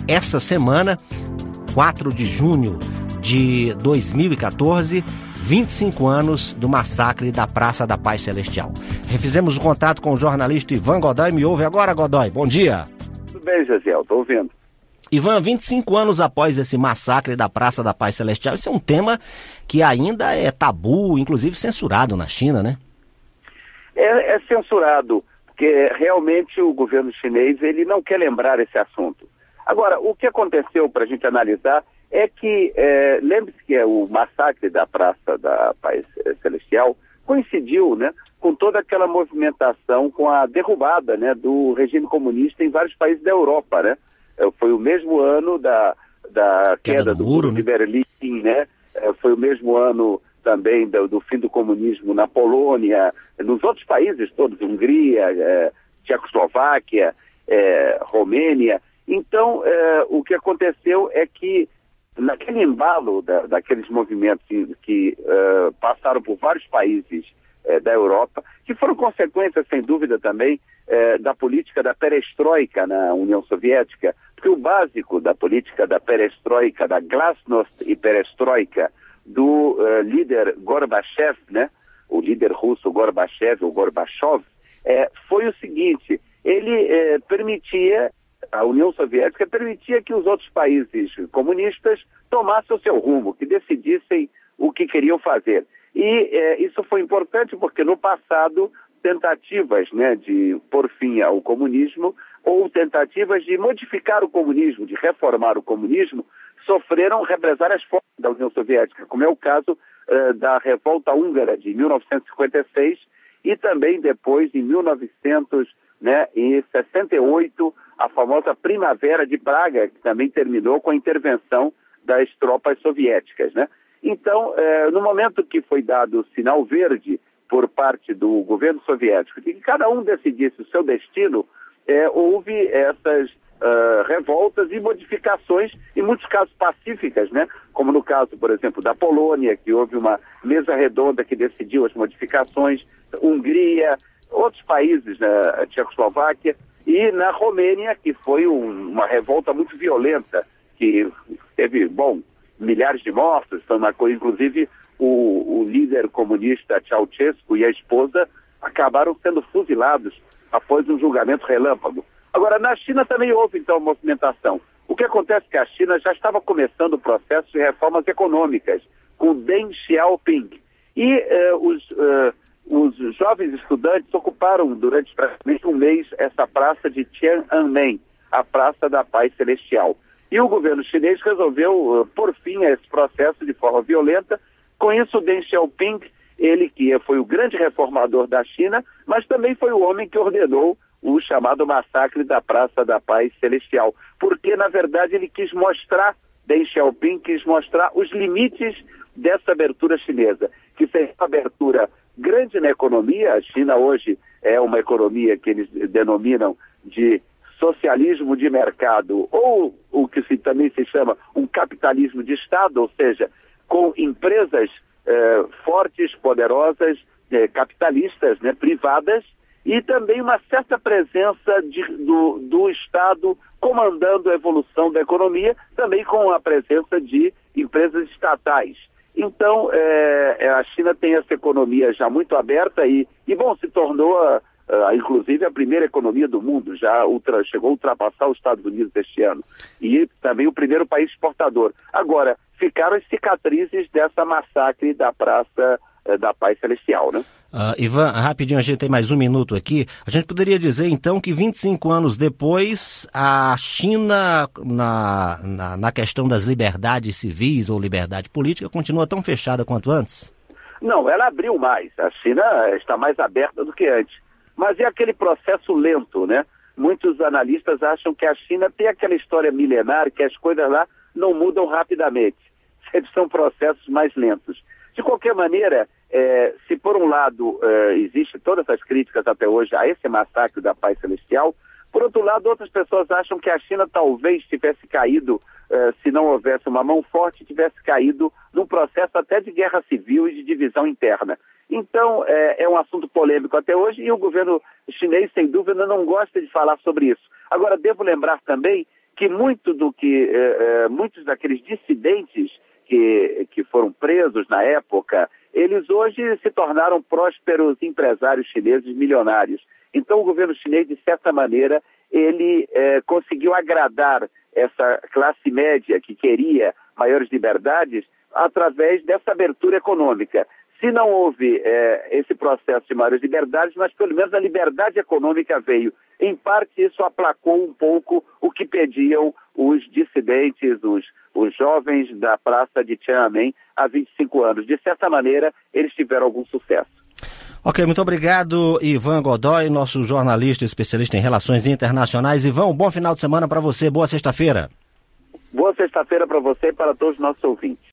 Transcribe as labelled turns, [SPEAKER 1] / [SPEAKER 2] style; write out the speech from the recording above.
[SPEAKER 1] essa semana, 4 de junho de 2014, 25 anos do massacre da Praça da Paz Celestial. Refizemos o contato com o jornalista Ivan Godoy. Me ouve agora, Godoy? Bom dia.
[SPEAKER 2] Tudo bem, Gesiel, estou ouvindo.
[SPEAKER 1] Ivan, 25 anos após esse massacre da Praça da Paz Celestial, isso é um tema que ainda é tabu, inclusive censurado na China, né?
[SPEAKER 2] É censurado, porque realmente o governo chinês ele não quer lembrar esse assunto. Agora, o que aconteceu para a gente analisar é que, lembre-se que o massacre da Praça da Paz Celestial coincidiu, né, com toda aquela movimentação, com a derrubada, né, do regime comunista em vários países da Europa, né? Foi o mesmo ano da queda do muro de Berlim, né? Foi o mesmo ano também do fim do comunismo na Polônia, nos outros países todos, Hungria, Tchecoslováquia, Romênia. Então, o que aconteceu é que, naquele embalo daqueles movimentos que passaram por vários países da Europa, que foram consequências, sem dúvida, também da política da perestroika na União Soviética, porque o básico da política da perestroika, da glasnost e perestroika, do líder Gorbachev, né, o líder russo Gorbachev, ou Gorbachev, foi o seguinte: ele permitia, a União Soviética permitia que os outros países comunistas tomassem o seu rumo, que decidissem o que queriam fazer. E isso foi importante porque no passado tentativas, né, de pôr fim ao comunismo ou tentativas de modificar o comunismo, de reformar o comunismo, sofreram represálias fortes da União Soviética, como é o caso da Revolta Húngara de 1956 e também depois, em 1968, a famosa Primavera de Praga, que também terminou com a intervenção das tropas soviéticas, né? Então, no momento que foi dado o sinal verde por parte do governo soviético, de que cada um decidisse o seu destino, houve essas revoltas e modificações, em muitos casos pacíficas, né? Como no caso, por exemplo, da Polônia, que houve uma mesa redonda que decidiu as modificações, Hungria, outros países, né? Tchecoslováquia, e na Romênia, que foi uma revolta muito violenta, que teve, milhares de mortos, foi uma coisa, inclusive o líder comunista Ceausescu e a esposa acabaram sendo fuzilados após um julgamento relâmpago. Agora, na China também houve, então, movimentação. O que acontece é que a China já estava começando o processo de reformas econômicas com Deng Xiaoping. E os jovens estudantes ocuparam durante praticamente um mês essa praça de Tiananmen, a Praça da Paz Celestial. E o governo chinês resolveu pôr fim a esse processo de forma violenta. Com isso, Deng Xiaoping, ele que foi o grande reformador da China, mas também foi o homem que ordenou o chamado massacre da Praça da Paz Celestial. Porque, na verdade, Deng Xiaoping quis mostrar os limites dessa abertura chinesa, que seria uma abertura grande na economia. A China hoje é uma economia que eles denominam de socialismo de mercado, ou o que também se chama um capitalismo de Estado, ou seja, com empresas fortes, poderosas, capitalistas, né, privadas, e também uma certa presença do Estado comandando a evolução da economia, também com a presença de empresas estatais. Então, a China tem essa economia já muito aberta e se tornou inclusive a primeira economia do mundo, já chegou a ultrapassar os Estados Unidos este ano, e também o primeiro país exportador. Agora, ficaram as cicatrizes dessa massacre da Praça da Paz Celestial, né?
[SPEAKER 1] Ivan, rapidinho, a gente tem mais um minuto aqui. A gente poderia dizer, então, que 25 anos depois, a China, na questão das liberdades civis ou liberdade política, continua tão fechada quanto antes?
[SPEAKER 2] Não, ela abriu mais. A China está mais aberta do que antes. Mas é aquele processo lento, né? Muitos analistas acham que a China tem aquela história milenar, que as coisas lá não mudam rapidamente. Sempre são processos mais lentos. De qualquer maneira, se por um lado existem todas essas críticas até hoje a esse massacre da Paz Celestial, por outro lado, outras pessoas acham que a China talvez tivesse caído, se não houvesse uma mão forte, tivesse caído num processo até de guerra civil e de divisão interna. Então, é um assunto polêmico até hoje e o governo chinês, sem dúvida, não gosta de falar sobre isso. Agora, devo lembrar também que muitos daqueles dissidentes que foram presos na época, eles hoje se tornaram prósperos empresários chineses milionários. Então o governo chinês, de certa maneira, ele conseguiu agradar essa classe média que queria maiores liberdades através dessa abertura econômica. Se não houve esse processo de maiores liberdades, mas pelo menos a liberdade econômica veio. Em parte, isso aplacou um pouco o que pediam os dissidentes, os jovens da praça de Tiananmen há 25 anos. De certa maneira, eles tiveram algum sucesso.
[SPEAKER 1] Ok, muito obrigado, Ivan Godoy, nosso jornalista especialista em relações internacionais. Ivan, um bom final de semana para você, boa sexta-feira.
[SPEAKER 2] Boa sexta-feira para você e para todos os nossos ouvintes.